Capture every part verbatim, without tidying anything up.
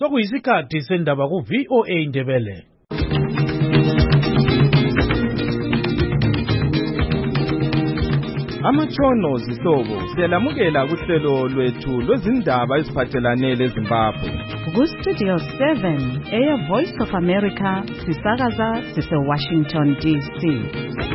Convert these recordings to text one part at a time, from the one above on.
Sokuyisikhathi sendaba ku V O A Ndebele. Amatshono zihlobo siyalamukela kuhlelo lwethu lwezindaba eziphathelane leZimbabwe. Ku Studio seven, Air Voice of America, sisakaza sise Washington D C.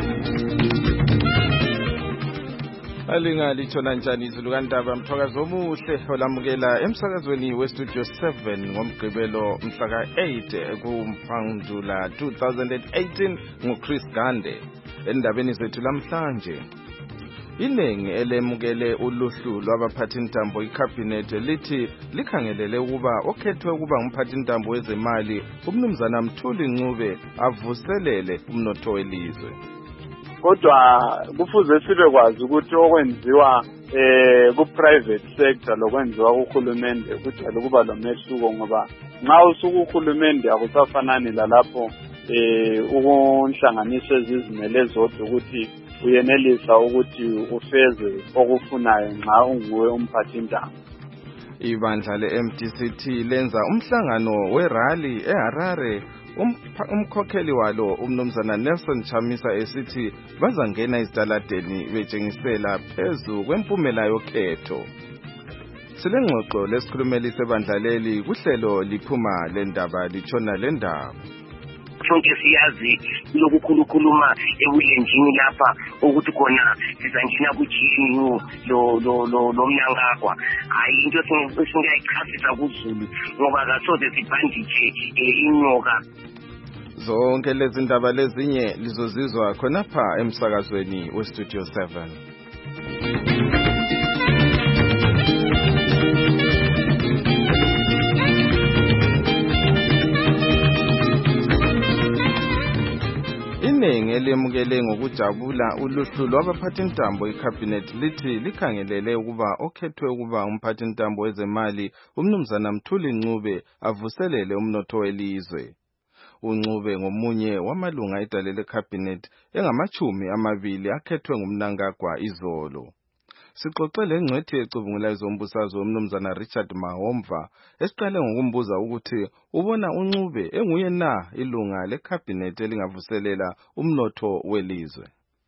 Alingali thona njani izulu kandaba mthwakazo omuhle olamukela emsakazweni we Studio seven ngomgqibelo mhla ka eight kuMphandula two thousand eighteen nguChris Gande. Endabeni zethu lamhlanje, inengi elemukele uluhlu lwabaphathintambo iCabinet lithi likhangelele ukuba okhethwe ukuba ngumphathintambo wezemali uMnumzana Mthuli Ncube avuselele umnotho welizwe. Kodwa kufuze sibe kwazi ukuthi okwenziwa eh ku private sector lokwenziwa kuhulumende kujalo kuba lomehluko, ngoba nxa usuku uhulumende akusafanani lalapho eh ukunhlanganisa ezizimele zodwa ukuthi uyenelisa ukuthi ufeze okufunayo nxa unguwe umphathintambo. Ibandla le-M D C T lenza umhlangano werally eHarare. Umkhokheli walo uMnumzana Nelson Chamisa esithi bazangena ezitaladeni betshengisela phezu kwempumela yokhetho. Silengxoxo lesikhulumeli sebandla leli kuhlelo liphuma lendaba litshona lendaba. Sonke siyazi lokukhulukhuluma ebulenjini lapha ukuthi khona sizangena ku G N U lo lo lo lomnyangagwa. Hayi into esingayichasisa kuZulu ngoba kasoze sibhandije inyoka. Zonke lezi ndaba lezinye lizozizwa khonapha emsakazweni we Studio seven. Inengi elemukele ngokujabula uluhlu lwabaphathintambo iCabinet lithi likhangelele ukuba okhethwe ukuba umphathintambo wezemali uMnumzana Mthuli Ncube avuselele umnotho welizwe. uNcube ngomunye wamalunga edale leCabinet engamachumi amabili akhethwe ngumnangagwa izolo. Sixoxe lengcwethi ecubungula izombusazwe uMnumzana Richard Mahomva esiqale ngokumbuza ukuthi ubona uNcube enguye na ilunga leCabinet elingavuselela umnotho welizwe.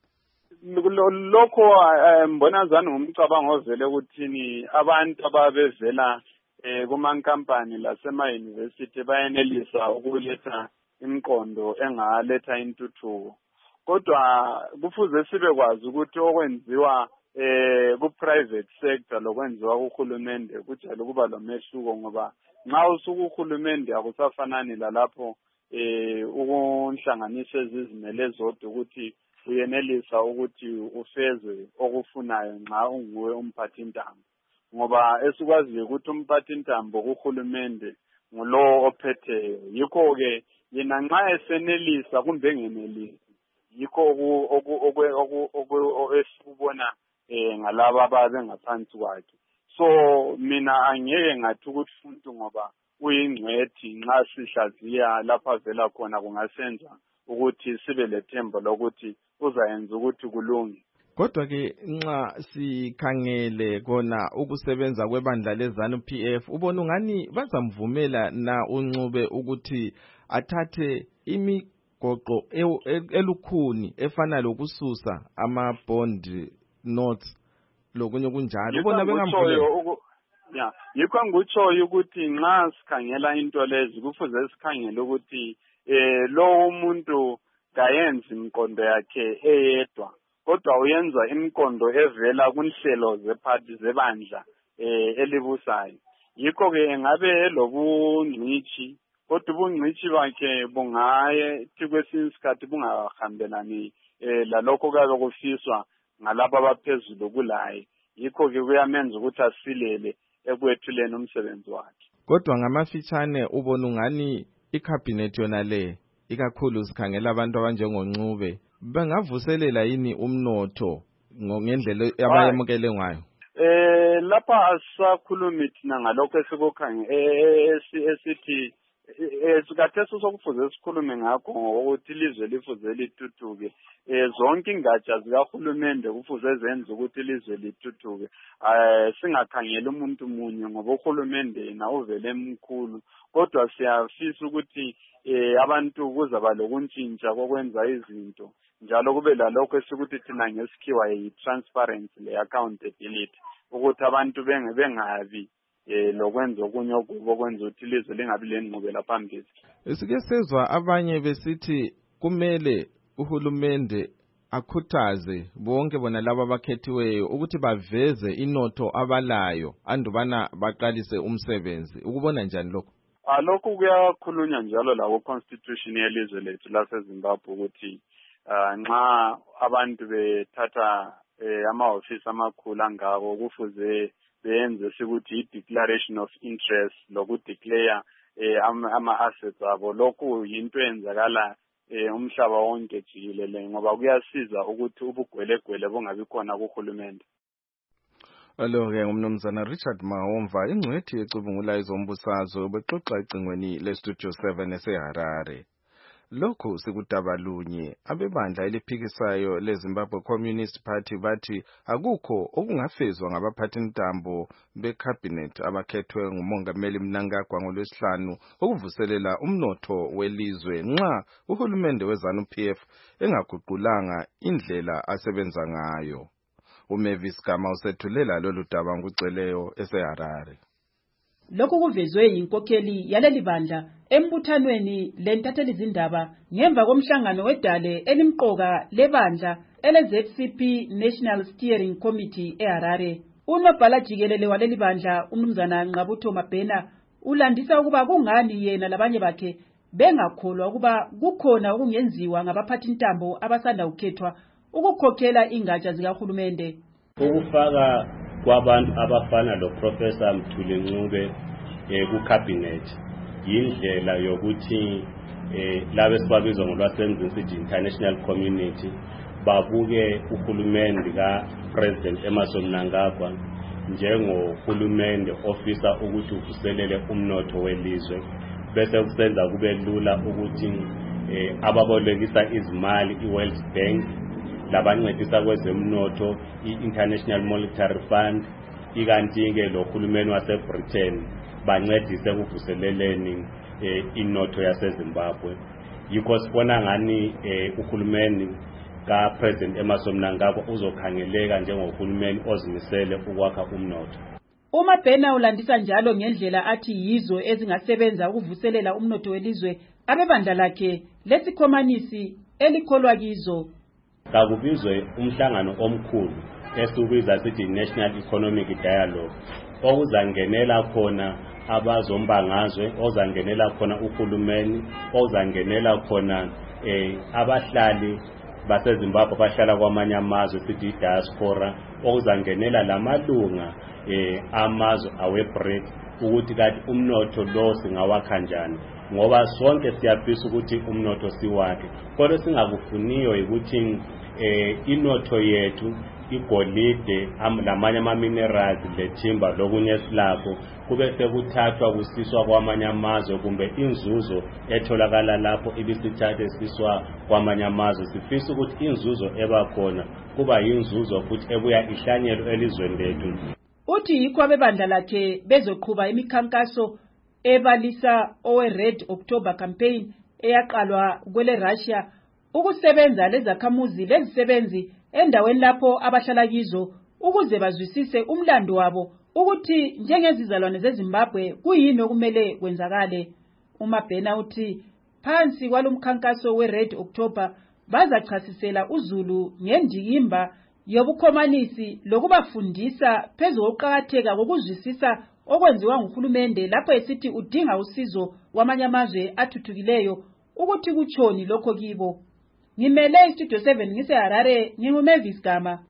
Lokho mbona zani ngumcabango ovele ukuthini abantu ababevela kumankampani lasema university bayenelisa ukuletha imqondo engaletha intuthuko. Kodwa kufuze sibe kwazi ukuthi okwenziwa eh ku private sector lokwenziwa kuhulumende kujalo kuba lomehluko, ngoba nxa usuku uhulumende akusafanani lalapho eh ukunhlanganisa ezizimele zodwa ukuthi uyenelisa ukuthi ufeze okufunayo nxa unguwe umphathintambo. Ngoba esikwazi ukuthi umphathintambo kuhulumende ngulo ophetheyo, yikho ke yena nxa esenelisa kumbe engenelisi yikho oku esibona eh ngalaba ababe ngaphansi kwakhe. So mina angeke ngathi ukuthi umuntu ngoba uyingcwethi nxa sihlaziya lapha vela khona kungasenza ukuthi sibe lethemba lokuthi uzayenza ukuthi kulunge. Kodwa ke nxa sikhangele kona ukusebenza kwebandla leZANU P F ubona ungani bazamvumela na uNcube ukuthi athathe imigoqo elukhuni efana lokususa ama bond notes lokunye kunjalo ubona bengamvumela. Ya yikho ngikutshoyo ukuthi nxa sikhangela into lezi kufuze sikhangele ukuthi eh lo umuntu kayenzi imqondo yakhe eyedwa, kodwa uyenza imqondo evela kunhlelo zephathi zebandla eh elibusayo. Yikho ke engabe lobungcithi, kodwa ubungcithi bakhe bungaye tikwesinye isikhathi bungahambelani eh lalokho kabe kufiswa ngalabo abaphezulu kulaye. Yikho ke kuyamenza ukuthi asilele ekwethuleni umsebenzi wakhe. Kodwa ngamafitshane ubona ungani iCabinet yona le ikakhulu sikhangela abantu abanjengoNcube bengavuselela yini umnotho ngendlela abayemukele ngayo? Eh lapha asakhulumi thina ngalokho esikukhangela esithi eh sikatheso sokufuze sikhulume ngakho ukuthi ilizwe lifuze lituthuke eh zonke ingatsha zikahulumende kufuze zenze ukuthi ilizwe lituthuke eh singakhangela umuntu munye ngoba uhulumende na uvele emkhulu kodwa siyafisa ukuthi eh abantu kuzaba lokuntshintsha kokwenza izinto njalo kube lalokho esikuthi thina ngesikhiwa yi-transparency le-accountability ukuthi abantu bengabi eh lokwenza okunye okubo kwenza ukuthi ilizwe lingabi lenqubela phambili. Sike sezwa abanye besithi kumele uhulumende akhuthaze bonke bona laba abakhethiweyo ukuthi baveze inotho abalayo andubana baqalise umsebenzi. Ukubona njani lokho? Alokho kuyakhulunywa njalo lawo constitution yelizwe lethu laseZimbabwe ukuthi nxa abantu bethatha ama-office amakhulu angako kufuze benze sikuthi i-declaration of interest lokudeclare ama-assets abo. Lokhu yinto enzakala umhlaba wonke jikelele ngoba kuyasiza ukuthi ubugwelegwele bungabi khona kuhulumende. Alo-ke ngumnumzana Richard Mahomva, ingcwethi yecubungula ezombusazwe, bexoxa ecingweni le-Studio seven eseHarare. Lokhu sikudaba lunye, abebandla eliphikisayo le-Zimbabwe Communist Party bathi akukho okungafezwa ngabaphathintambo be-cabinet abakhethwe ngumongameli Mnangagwa ngoLwesihlanu ukuvuselela umnotho welizwe nxa uhulumende we-ZANU-P F engaguqulanga indlela asebenza ngayo. uMavis Gama usethulela lolu daba nguceleyo eseHarare. Lokhu kuvezwe yinkokheli yaleli bandla embuthanweni lentathelizindaba izindaba ngemva komhlangano wedale elimqoka lebandla ele-Z C P National Steering Committee eHarare. Unobhala jikelele waleli bandla umnumzana Nqabutho Mabhena ulandisa ukuba kungani yena labanye bakhe bengakholwa ukuba kukhona okungenziwa ngabaphathintambo abasanda ukukhethwa ukukhokhela ingatsha zikahulumende. Ukufaka kwabantu abafana lo Professor Mthuli Ncube eh ku-cabinet yindlela yokuthi eh labe sibabizwa ngolwasemzini sithi international community babuke uhulumende ka President Emmerson Mnangagwa njengohulumende ofisa ukuthi uvuselele umnotho welizwe, bese kusenza kube lula ukuthi eh ababolekisa izimali i-World Bank labancedisa kwezemnotho i-International Monetary Fund ikanti-ke lo hulumeni wase-Britain bancedise kuvuseleleni eh, inotho yaseZimbabwe. Yikho sibona ngani eh, uhulumeni ka-President Emmerson Mnangagwa uzokhangeleka njengohulumeni ozimisele ukwakha umnotho. uMabhena ulandisa njalo ngendlela athi yizo ezingasebenza ukuvuselela umnotho welizwe abebandla lakhe lesikhomanisi elikholwa kizo. Kakubizwe umhlangano omkhulu esiubiza sithi National Economic Dialogue okuzangenela khona abazombangazwe, ozangenela khona uhulumeni, ozangenela khona eh abahlali baseZimbabwe bahlala kwamanye amazwe sithi diaspora, okuzangenela lamalunga eh amazwe awe-BRIC ukuthi kathi umnotho lo singawakha njani, ngoba sonke siyafisa ukuthi umnotho siwakhe. Kodwa singakufuniyo ukuthi eh inotho yethu igolide lamanye ama minerals lethimba lokunye silakho kube sekuthathwa kusiswa kwamanye amazwe, kumbe inzuzo etholakala lapho ibisithathe siswa kwamanye amazwe. Sifisa ukuthi inzuzo ebakhona kuba yinzuzo futhi ebuya ihlanyelo elizweni lethu. Uthi yikho abebandla lakhe bezoqhuba imikhankaso ebalisa owe Red October campaign eyaqalwa kwele Russia ukusebenza lezakhamuzi lezisebenzi endaweni lapho abahlala kizo ukuze bazwisise umlando wabo ukuthi njengezizalwane zeZimbabwe kuyini okumele kwenzakale. uMabhena uthi phansi kwalomkhankaso weRed October bazachasisela uZulu ngendikimba yobukhomanisi lokubafundisa phezu kokuqakatheka kokuzwisisa okwenziwa nguhulumende lapho esithi udinga usizo kwamanye amazwe athuthukileyo ukuthi kuchoni lokho kibo. Ngimele iStudio seven ngiseHarare, nginguMavis Gama.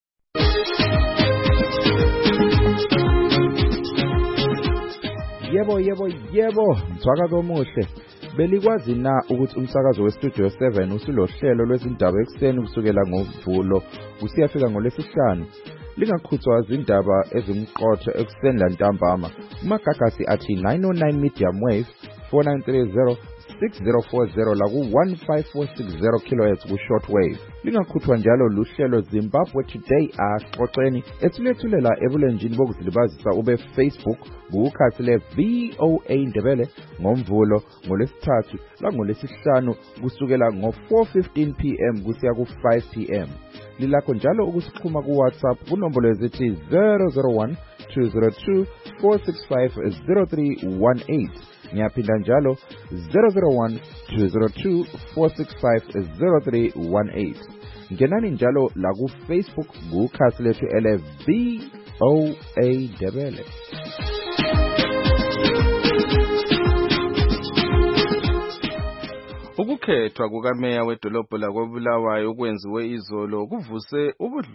Yebo yebo yebo, mthwakazo omuhle. Belikwazi na ukuthi umsakazo weStudio seven usilohlelo lwezindaba ekseni kusukela ngoMvulo kusiyafika ngoLwesihlanu. Lingakhuthwa izindaba ezimqotho ekseni lantambama. Umagagasi athi nine oh nine medium wave four nine three zero six zero four zero la ku one five four six zero kilohertz ku shortwave. Lingakhuthwa njalo luhlelo Zimbabwe Today axoxeni ethulethulela ebulenjini bokuzilibazisa ube Facebook ngukhathi le V O A Ndebele ngomvulo ngolesithathu la ngolesihlanu kusukela ngo four fifteen p m kusiya ku five p m Lilakho njalo ukusixhuma ku WhatsApp kunombolo ezithi zero zero one two zero two four six five zero three one eight. Ngiyaphinda njalo zero zero one two zero two four six five zero three one eight. Ngenani njalo la ku Facebook ngukhathi lethu ele V O A Ndebele. Ukukhethwa kukameya wedolobho lakoBulawayo okwenziwe izolo kuvuse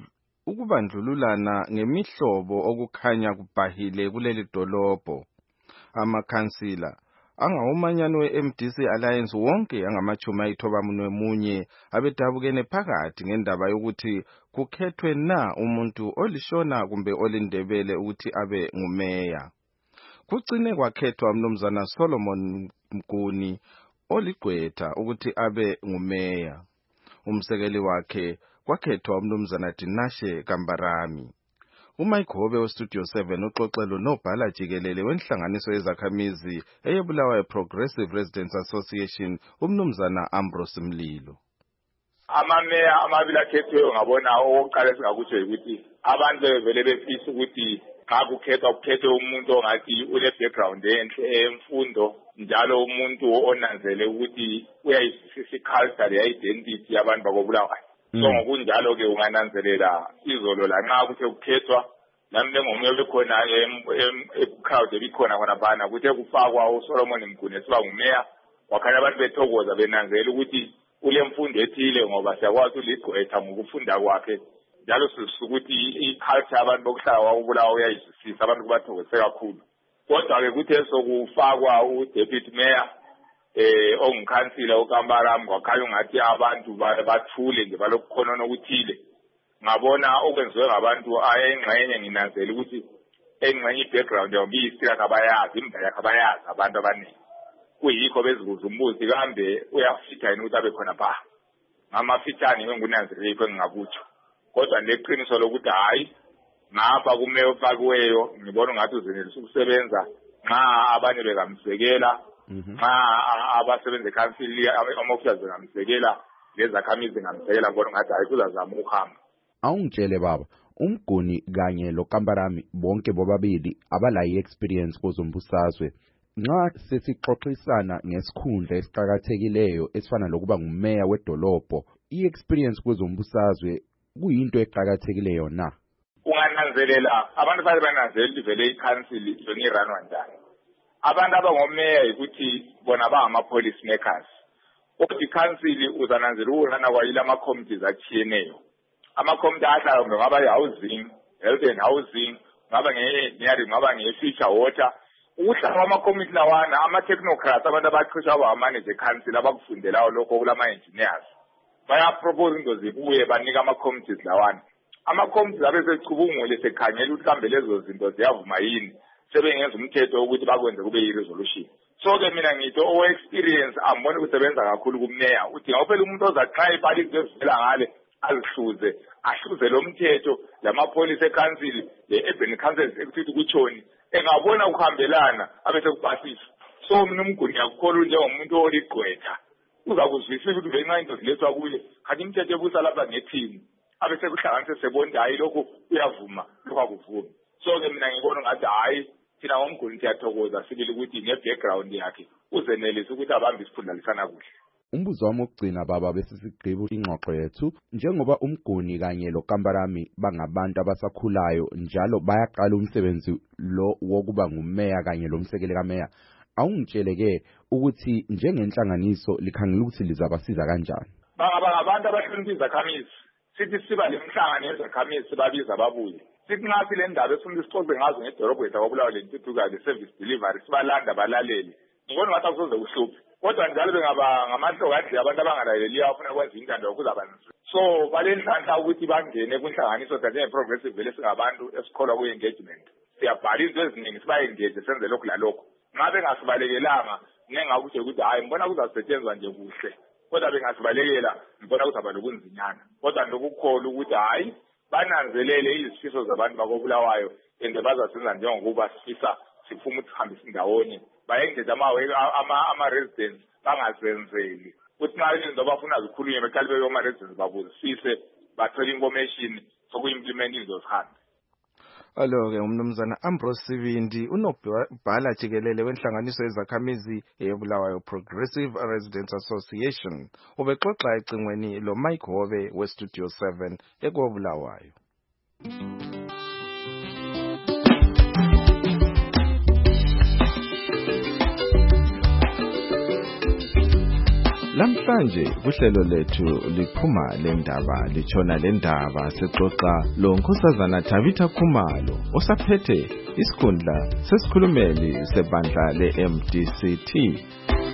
ukubandlululana ngemihlobo okukhanya kubhahile kuleli dolobho. Amakhansila angawumanyano we-M D C Alliance wonke angamachumi ayithoba munye abedabukene phakathi ngendaba yokuthi kukhethwe na umuntu olishona kumbe olindebele ukuthi abe ngumeya. Kucine kwakhethwa umnumzana Solomon Mguni oligqwetha ukuthi abe ngumeya. Umsekeli wakhe kwakhethwa umnumzana Dinashe Kambarami. uMayigobe weStudio seven uxoxelo nobhala jikelele wenhlanganiso yezakhamizi eyeBulawayo Progressive Residents Association umnumzana Ambrose Mlilo. Amameya amabili akhethwe ngabona oqala singakutsho ukuthi abantu bevele befisa ukuthi xa kukhethwa kukhethwe umuntu ongathi ule background enhle emfundo njalo umuntu onanzele ukuthi uyayisisa culture identity yabantu bakobulawayo. So ngokunjalo ke ungananzelela izolo la nxa kuthe kukhethwa nami ngomnye bekhona crowd ebikhona khona bana kuthe kufakwa uSolomon Mguni esiba ngumeya wakhanya abantu bethokoza benanzela ukuthi ule mfundo ethile ngoba siyakwazi uligqwetha ngokufunda kwakhe njalo sisukuthi iculture abantu bokuhlala wakubulawa uyayisisa abantu kubathokoze kakhulu. Kodwa ke kuthe sokufakwa uDeputy Mayor eh ongikhansila uKambarami kwakhanya ngathi abantu bathule nje balokukhona okuthile. Ngabona okwenziwe ngabantu ayengxenye nginanzela ukuthi engxenye ibackground yobisi akabayazi imba yakhe abayazi abantu abaningi. Kuyikho bezibuza umbuzi kambe uyafitha yini ukuthi abe khona pha. Ngamafitani ngingunanzeleko engingakutsho. Kodwa leqiniso lokuthi hayi ngapha kumeyo ofakiweyo ngibona ngathi uzenelisa ukusebenza nxa abanye bekamsekela nxa abasebenza eCouncil ama-officers bekamsekela lezakhamizi ngamsekela ngibona ngathi hayi kuzazama ukuhamba. Awungitshele baba uMguni kanye loKambarami bonke bobabili abalayi experience kozombusazwe. Nxa sesixoxisana ngesikhundla esiqhakathekileyo esifana lokuba ngumeya wedolobho i-experience kozombusazwe kuyinto eqhakathekileyo na? Ungananzelela abantu bale bananzelela ivele iCouncil yona iranwa njani. Abantu abangomeya ukuthi bona bangama-police makers. Ukuthi iCouncil uzananzela urana kwayila ama-committees achiyeneyo. Ama-committee ahlala ngaba yi-housing, health and housing, ngaba nge-engineering, ngaba nge-future water. Ukuhlala ama-committee lawana ama-technocrats abantu abaqhishwa abamanage eCouncil abakufundelayo lokho kulama-engineers. Bayapropose into zibuye banika ama-committees lawana. Ama-committees abesecubungule sekhangela ukuthi kambe lezo zinto ziyavuma yini sebengenza umthetho ukuthi bakwenze kube yi-resolution. So ke mina ngithi o-experience ambone kusebenza kakhulu kumeya udinga uphela umuntu ozaxa ipalisi ezivela ngale azihluze ahluze lo mthetho lamapolice eCouncil le-urban councils ekuthi kutshoni engabona ukuhambelana abese kupasisa. So mina uMguni ngiyakukholwa njengomuntu oligqwetha uzakuzwisisa ukuthi ngenxa into zilethwa kuye kanti imithetho ebusa lapha ngeteam abese kuhlanganise sebonke hayi lokho uyavuma lokho akuvumi. So ke mina ngibona ngathi hayi thina ngoMguni siyathokoza sibili ukuthi nge-background yakhe uzenelisa ukuthi abambe isiphundalisana kuhle. Umbuzo wami wokugcina baba bese sigqiba ingxoxo yethu njengoba uMguni kanye loKambarami bangabantu abasakhulayo njalo bayaqala umsebenzi lo wokuba ngumeya kanye lomsekeli kameya. Awungitshele ke ukuthi njengenhlanganiso likhangela ukuthi lizabasiza kanjani. Bangaba abantu abahlonipha izakhamizi. Sithi siba lemhlangano yezakhamizi babiza babuye. Sithi ngathi le ndaba esifuna isixoxe ngazo ngedolobho yethu akubulawa lentuthuka le-service delivery sibalanda balaleli. Ngibona ngathi akusoze kuhluphe. Kodwa njalo bengaba ngamahlokathi abantu abangalaleli abafuna kwenza intando yokuzaba nzima. So balenhlanhla ukuthi bangene kwinhlanganiso njenge-progressive vele singabantu esikholwa ku-engagement. Siyabhala into eziningi siba-engage senze lokhu lalokho. Ngabe ngasibalekelanga ngengakuthi ukuthi hayi ngibona kuzasetshenzwa nje kuhle kodwa bengasibalekela ngibona ukuthi aba nobunzinyana kodwa nokukholwa ukuthi hayi bananzelele izifiso zabantu bakobulawayo ende bazasenza njengokuba sifisa sifuna ukuthi sihambise indawonye bayengeza ama ama residents bangazenzeli ukuthi nxa izinto abafuna zikhulunywe beqale bebe ama residents babuzisise bathole information sokuimplement izinto zihambe. Alo ke umnumzana Ambrose Sibindi unobhala jikelele wenhlanganiso yezakhamizi eBulawayo Progressive Residents Association ubexoxa ecingweni lo Mike Hobe we Studio seven eKobulawayo. Lamhlanje kuhlelo lethu liphuma lendaba lichona lendaba sexoxa lo Nkosazana Tabitha Khumalo osaphethe isikhundla sesikhulumeli sebandla le-M D C T.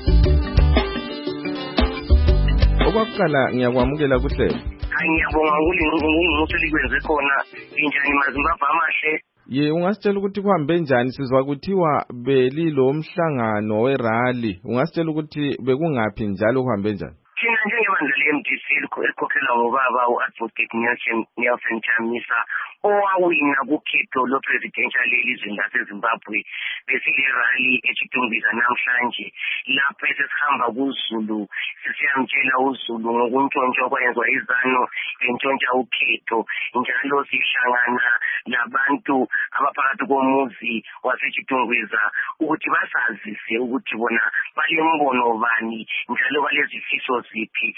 Okwaqala ngiyakwamukela kuhlelo. Ngiyabonga ukuthi likwenze khona injani maZimbabwe amahle. Ye ungasitshela ukuthi kuhambe njani sizwa kuthiwa belilo umhlangano werally ungasitshela ukuthi bekungaphi njalo kuhambe njani thina njengebandla le-M D C elikhokhelwa ngobaba u-Advocate Nelson Nelson Chamisa owawina kukhetho lo-presidential elizweni laseZimbabwe besile-rally eChitungwiza namhlanje lapho esesihamba kuZulu sisiyamtshela uZulu ngokuntshontsha okwenziwa izano entshontsha ukhetho njalo sihlangana nabantu abaphakathi komuzi waseChitungwiza ukuthi basazise ukuthi bona balembono bani njalo balezifiso ziphi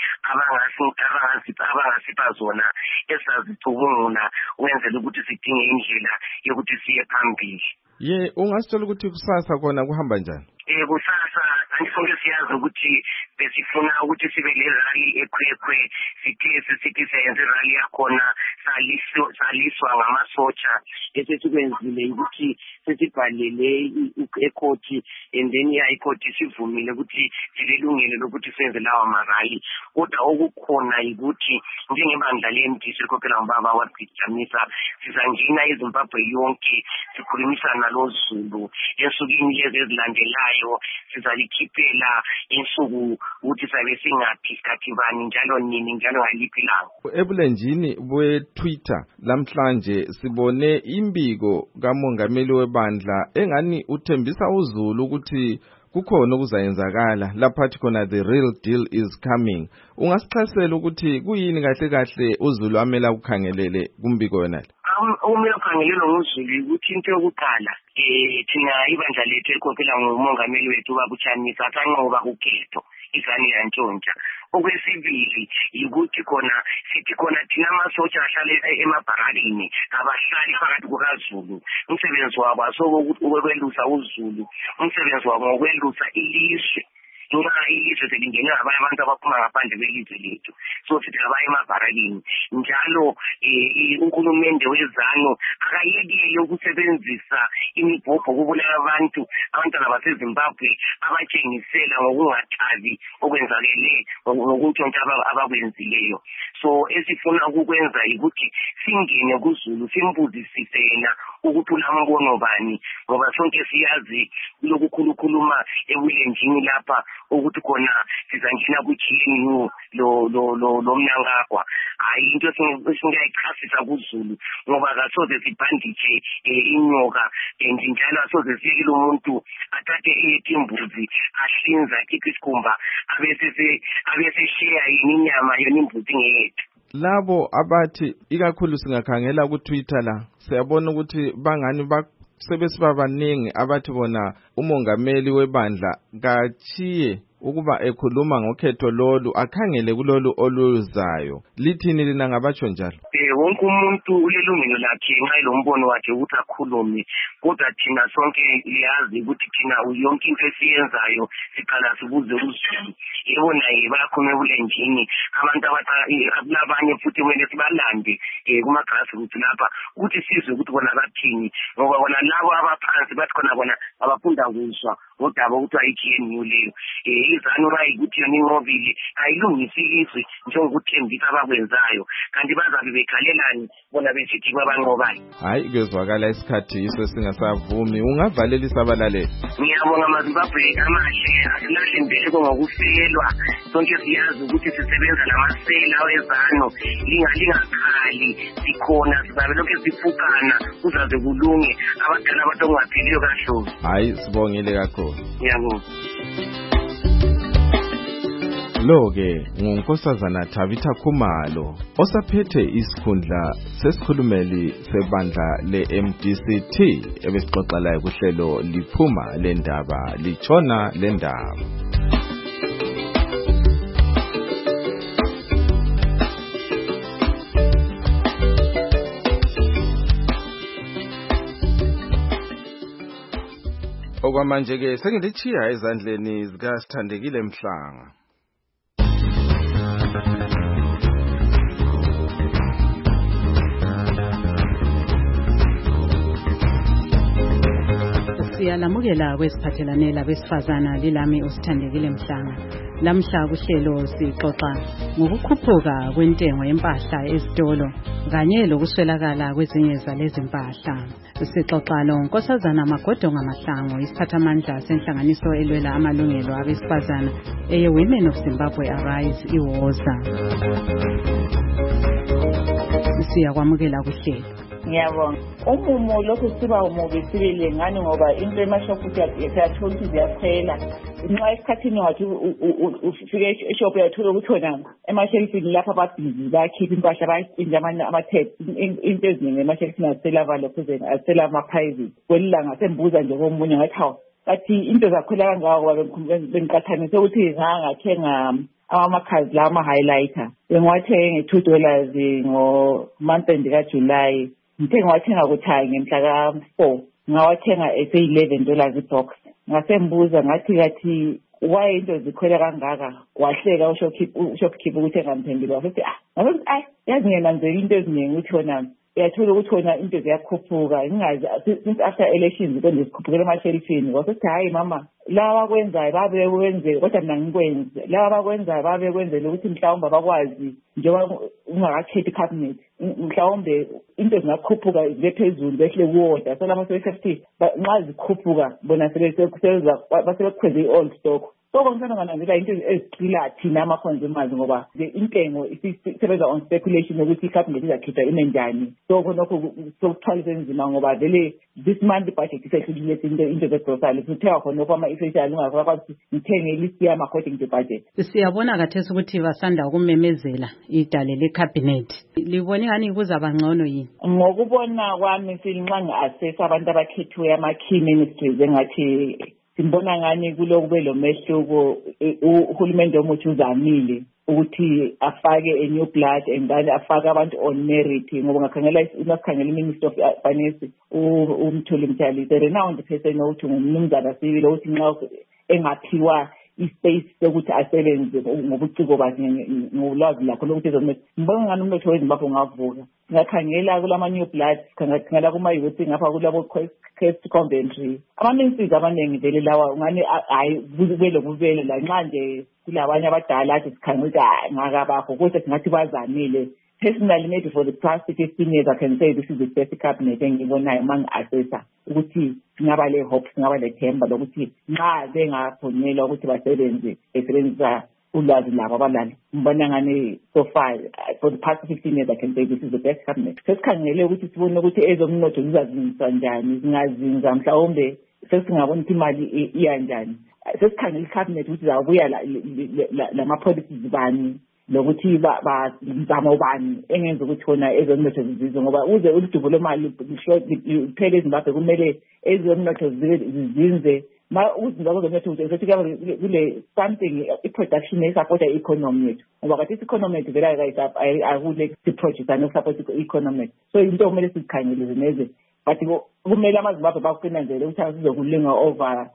abangasipha zona esazicubungula wenzela ukuthi sidinge indlela yokuthi siye phambili. Ye ungasitshela ukuthi kusasa khona kuhamba njani? Eh kusasa angisonke siyazi ukuthi besifuna ukuthi sibe le rally ekhwekhwe sithe sithi senze rally yakhona saliswa saliswa ngamasotsha esesikwenzile ukuthi sesibhalele ekhoti and then ya ikhoti sivumile ukuthi silelungelo lokuthi senze lawa marally kodwa okukhona ukuthi njengebandla le-M D C likhokhela ngobaba waDichamisa sizangena eZimbabwe yonke sikhulumisana loZulu ensukwini lezi ezilandelayo sizalikhiphela insuku ukuthi sabe singathi isikhathi bani njalo nini njalo ngaliphi ilanga. Ebulenjini bwe-Twitter lamhlanje sibone imbiko kamongameli webandla engani uthembisa uZulu ukuthi kukhona okuzayenzakala laphathi khona the real deal is coming. Ungasichasela ukuthi kuyini kahle kahle uZulu amela ukukhangelele kumbiko yona? Umela ukukhangelelwa nguZulu ukuthi into yokuqala eh thina ibandla lethu elikhokhela ngumongameli wethu ubaba uChamisa akanqoba ukhetho izani yantshontsha. Okwesibili ukuthi khona sithi khona thina amasotsha ahlale emabharakini abahlali phakathi kukaZulu umsebenzi wabo asokuthi ukwelusa uZulu umsebenzi wabo ngokwelusa ilizwe noma ilizwe selingene abanye abantu abaphuma ngaphandle kwelizwe lethu so sithi abanye emabharakini njalo uhulumende wezano akayekile ukusebenzisa imibhobho ukubulala abantu abantwana baseZimbabwe abatshengisela ngokungathabi okwenzakele ngokuntshontsha abakwenzileyo. So esifuna ukukwenza ukuthi singene kuZulu simbuzisise yena ukuthi ulambono bani ngoba sonke siyazi lokukhulukhuluma ebulenjini lapha ukuthi khona sizangena ku-G N U lo lo lo lomnankagwa hayi into esingayichasisa kuZulu ngoba kasoze sibhanditshe inyoka njalo asoze siyekile umuntu athathe imbuzi ahlinza ikhiphe isikhumba abese abese share inyama yona imbuzi ngeyethu. Labo abathi ikakhulu singakhangela ku Twitter la siyabona ukuthi bangani ba sebesiba baningi abathi bona umongameli webandla kachiye ukuba ekhuluma ngokhetho lolu akhangele kulolu oluzayo. Lithini lina ngabatsho njalo? Eh wonke umuntu ulelungelo lakhe nxa lombono wakhe ukuthi akhulume kodwa thina sonke liyazi ukuthi thina yonke into esiyenzayo siqala sibuze uZulu. Yebona bayakhuluma ebulenjini abantu abanye futhi kumele sibalande kuma grassroots lapha ukuthi sizwe ukuthi bona bathini ngoba bona labo abaphansi bathi khona bona abafunda kuzwa ngodaba ukuthi ayi-G N U leyo um izanu bayikuthi yona inqobile ayilungisi ilizwe njengokuthembisa abakwenzayo kanti bazabe bekhalelani bona besithi kwabanqobayo. Hayi kuyezwakala isikhathi yiso singasavumi, ungavalelisa abalaleli. Ngiyabonga maZimbabwe amahle, asilahle mbeleko ngokufelwa. Sonke siyazi ukuthi sisebenza namasela awezano, lingalingakhali sikhona sizabe lokhu sifukana kuzaze kulunge abadala abantu ongaphiliyo kaHlobo. Hayi sibongile kakhulu. Ngiyabonga. Lo-ke ngunkosazana Tabitha Khumalo osaphethe isikhundla sesikhulumeli sebandla le-M D C T ebesixoxa laye kuhlelo liphuma lendaba litshona lendaba. Okwamanje-ke sengilichiya ezandleni zikaSithandekile Mhlanga. Siyalamukela kwesiphathelane labesifazana lilami uSithandekile Mhlanga. Lamhla kuhlelo sixoxa ngokukhuphuka kwentengo yempahla ezitolo kanye lokuswelakala kwezinye zalezi mpahla. Sixoxa nonkosazana Magodonga Mahlango, isiphathamandla senhlanganiso elwela amalungelo abesifazana eye Women of Zimbabwe Arise iwoza. Siyakwamukela kuhlelo. Ngiyabonga. Umumo lokhu siba umubi sibile ngani ngoba into emashopu siyathola ukuthi ziyaphela. Nxa esikhathini wathi ufike eshop uyathola ukuthi wona emashelfini lapha ababhizi bayakhipha impahla bayintshintsha amanye ama-tags into eziningi emashelfini asela valo kuzeni asela ama-private. Kwelilanga sembuza nje komunye ngathi hawu kathi into zakhwela kangako ngoba bengiqathanise ukuthi ngangathenga ama-makhazi la ama-highlighter bengiwathenge nge-two dollars ngo-month end kaJuly. Ngithe ngawathenga kuthaya ngemhla ka-four ngawathenga ese-eleven dollars i-box. Ngasembuza ngathi kathi why into zikhwela kangaka, wahleka ushopkeeper ukuthi engamphenduli wasethi ah ngathi ayi yazi ngenanzela into eziningi ukuthi wona uyathola ukuthi wona into ziyakhuphuka ngingazi since after elections konke zikhuphukela emashelfini. Wasethi hayi mama laba kwenzayo babe wenze kodwa mina ngikwenze laba bakwenzayo babe kwenzela ukuthi mhlawumbe bakwazi njengoba ungakakhethi cabinet mhlawumbe into zingakhuphuka zibe phezulu behle kuwoda so lama seventy nxa zikhuphuka bona sebesebenza basebekhweze i-old stock. So konke ngananzela into eziqila thina ama-consumers ngoba intengo isebenza on speculation ukuthi i-cabinet izakhipha ime njani. So khonokho sokuthwalisa enzima ngoba vele this month budget isehlukile into into zegrocery sithenga khonokho ama-essential ungakwazi ngithenge ilist yami according to budget. Siyabona kathesi ukuthi basanda ukumemezela idale le-cabinet. Libone ngani kuzaba ngcono yini? Ngokubona kwami silinxa ngi-assess abantu abakhethiwe ama-key ministries engathi simbona ngani kulo kube lo mehluko uhulumende omuthi uzamile ukuthi afake a new blood and then afake abantu on merit ngoba ngakhangela isikhangela iminister of finance uMthuli Mtshali the renowned person othi ngumnumzana sibili othi nxa engaphiwa ispace sokuthi asebenze ngobuciko bakhe ngolwazi lakho lokuthi ezomnotho ngibona ngani umnotho weZimbabwe ungavuka. Ngakhangela kulama new blood ngakhangela kuma youth ngapha kulabo Quest Coventry ama-ministries abaningi vele lawa ngani hayi kubele kubele la nxa nje kulabanye abadala athi sikhangela ngakabakho kodwa singathi bazamile. Personally, maybe for the past fifteen years, I can say this is the best cabinet engibonayo mangi-assessa ukuthi singaba le hope singaba le themba lokuthi nxa bengaphonyelwa ukuthi basebenze besebenzisa ulwazi labo abalala. Ngibona ngani so far for the past fifteen years I can say this is the best cabinet. Sesikhangele ukuthi sibone ukuthi ezomnotho zizazinziswa njani, zingazinza mhlawumbe sesingabona ukuthi imali iya njani. Sesikhangele icabinet ukuthi zabuya lama-policies bani lokuthi bazama ubani engenza ukuthi khona ezomnotho zizizwe ngoba uze ulidubo lomali liphele eZimbabwe kumele ezomnotho zizinze ma uzinza kwezomnotho ukuthi kule something i-production esupporta i-economy yethu ngoba kathi i-economy yethu vele akule siproduce anosupport i-economy. So into kumele sizikhangele neze but kumele amaZimbabwe bakufinanzele ukuthi sizokulinga over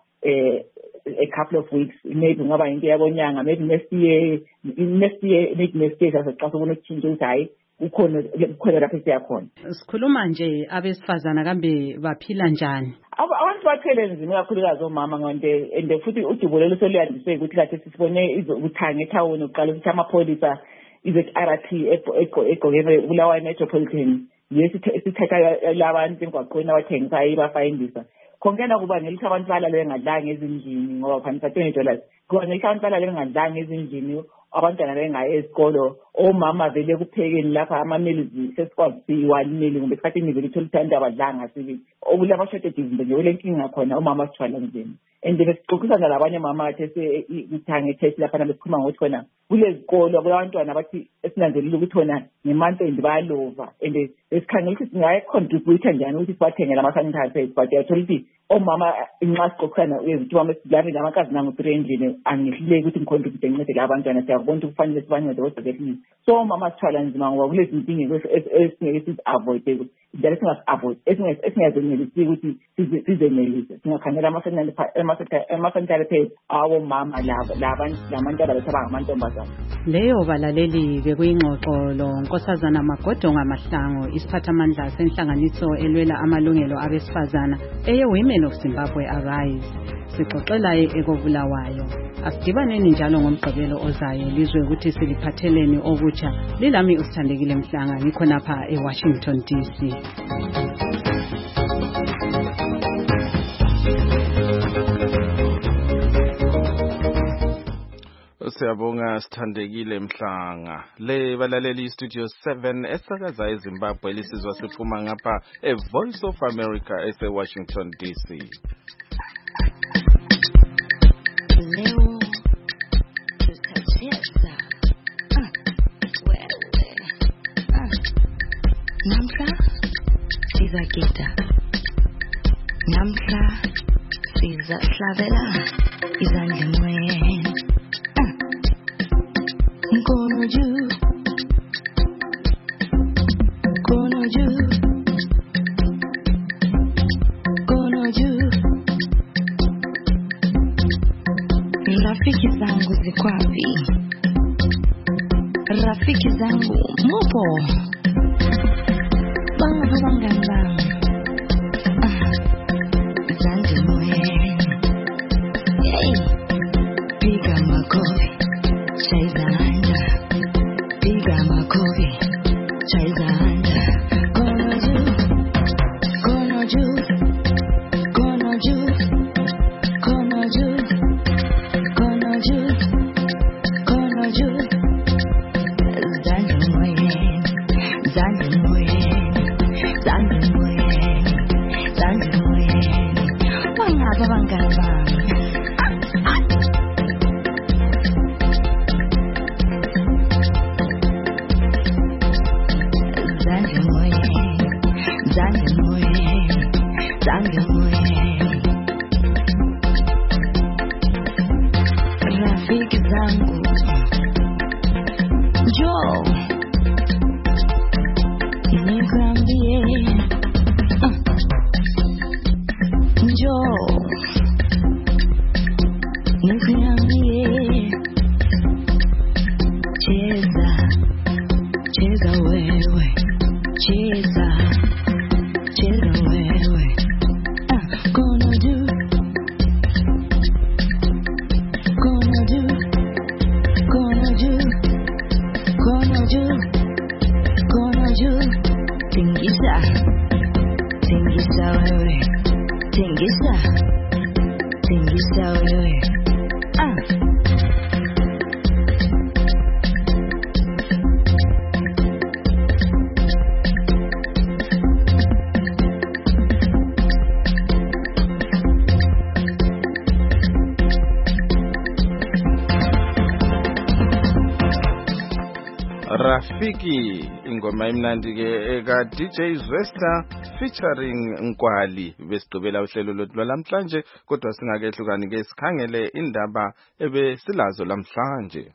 a couple of weeks, maybe ngaba into yabonyanga, maybe next year next year maybe next year sasexa sobona utshintsho ukuthi hayi ukhona ukhona lapho siyakhona. Sikhuluma nje abesifazana kambe baphila njani? Abantu sibathele nzima kakhulukazi omama ngonde ende futhi udubulelo soluyandiswe ukuthi kathi sisibone ukuthanga ethawuni uqala ukuthi amapholisa ize R T egqokele Bulawayo Metropolitan yesithatha labantu emgwaqweni abathengisa ayibafayindisa khongena kuba ngelitha abantu balale bengadlanga ezindlini ngoba phansi twenty dollars kuba ngelitha abantu balale bengadlanga ezindlini abantwana bengaye esikolo omama vele kuphekeni lapha ama-meals sesikwazi one meal kumbe esikhathini vele ithola ukuthi abadlanga sibili okulama shortages nje ole nkinga khona omama sithwala nzima and besixoxisana labanye mama athe sekuthanga test lapha nabesikhuluma ngokuthi khona kulezikolo kulabantwana abathi esinanzelile ukuthi khona ngemonth end bayalova and esikhangela ukuthi singaye contribute njani ukuthi sibathengele ama-sanitary pads but yathola ukuthi omama inxa sixoxisana uyezithi mama esilami namakazi nangu three endlini angihluleki ukuthi ngicontribute ngincedele abantwana siyakubona ukuthi kufanele sibancede kodwa ke so mama sithwala nzima ngoba kulezi nkinga esingeke sizi-avoide njalo singasi-avoide esingazenelisi ukuthi sizenelise singakhangela ama-sanitary pads awomama labantu abaletha abangamantombazana. Leyo balaleli bekuyingxoxo lo Nkosazana Magodonga Mahlangu isiphathamandla senhlanganiso elwela amalungelo abesifazana eye Women of Zimbabwe Arise sixoxela ekobulawayo. Asidibaneni njalo ngomgqibelo ozayo lizwe ukuthi siliphatheleni okutsha. Lilami usithandekile Mhlanga ngikhonapha eWashington D C. Siyabonga Sithandekile Mhlanga. Le balaleli Studio seven esakaza eZimbabwe lisizwa siphuma ngapha e Voice of America ese Washington D C. Leo tutacheza ah wewe ah namka siza gita namka siza slavela izandle mweni Kono juu, kono juu, kono juu. Rafiki zangu ziko wapi? Rafiki zangu mupo? Banga banga banga. Ah, zangu mwe. Hey, piga makofi, cheza. Rafiki ingoma imnandi ke eka D J Zwesta featuring Nkwali besigqibela uhlelo lothu lamhlanje kodwa singakehlukani ke sikhangele indaba ebe silazo lamhlanje.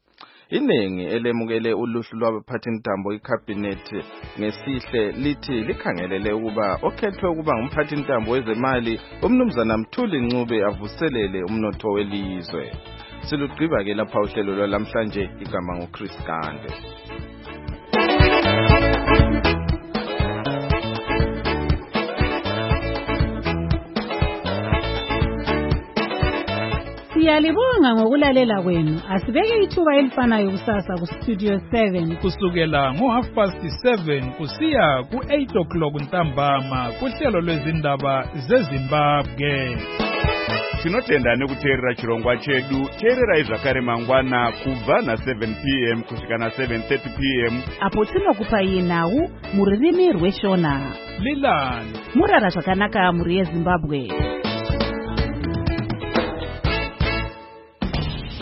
Iningi elemukele uluhlu lwabaphathintambo icabinet ngesihle lithi likhangelele ukuba okhethwe ukuba ngumphathintambo wezemali umnumzana Mthuli Ncube avuselele umnotho welizwe. Silugqiba ke lapha uhlelo lwalamhlanje igama ngoChris Gande. Siyalibonga ngokulalela kwenu. Asibeke ithuba elifanayo kusasa ku Studio seven kusukela ngo half past seven kusiya ku eight o'clock ntambama kuhlelo lwezindaba zeZimbabwe. Tinotenda nekuteerera chirongwa chedu. Teererai zvakare mangwana kubva na seven p m kusvika na seven thirty p m apo tinokupai nhau mururimi rweshona. Lilani murara zvakanaka muri yeZimbabwe.